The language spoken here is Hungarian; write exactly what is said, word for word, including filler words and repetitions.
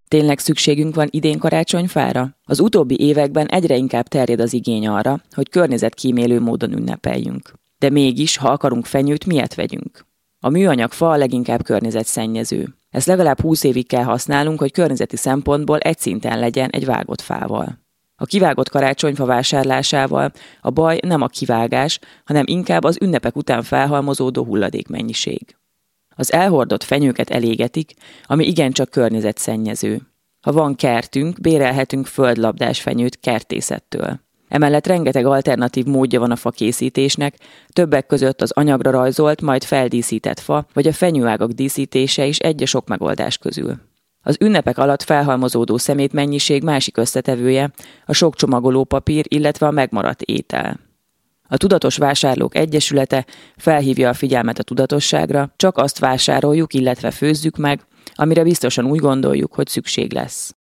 Tényleg szükségünk van idén karácsonyfára? Az utóbbi években egyre inkább terjed az igény arra, hogy környezetkímélő módon ünnepeljünk. De mégis, ha akarunk fenyőt, miért vegyünk? A műanyag fa a leginkább környezetszennyező. Ezt legalább húsz évig kell használnunk, hogy környezeti szempontból egy szinten legyen egy vágott fával. A kivágott karácsonyfa vásárlásával a baj nem a kivágás, hanem inkább az ünnepek után felhalmozódó hulladékmennyiség. Az elhordott fenyőket elégetik, ami igencsak környezetszennyező. Ha van kertünk, bérelhetünk földlabdás fenyőt kertészettől. Emellett rengeteg alternatív módja van a fakészítésnek, többek között az anyagra rajzolt, majd feldíszített fa, vagy a fenyőágak díszítése is egy a sok megoldás közül. Az ünnepek alatt felhalmozódó szemétmennyiség másik összetevője a sok csomagolópapír, illetve a megmaradt étel. A Tudatos Vásárlók Egyesülete felhívja a figyelmet a tudatosságra, csak azt vásároljuk, illetve főzzük meg, amire biztosan úgy gondoljuk, hogy szükség lesz.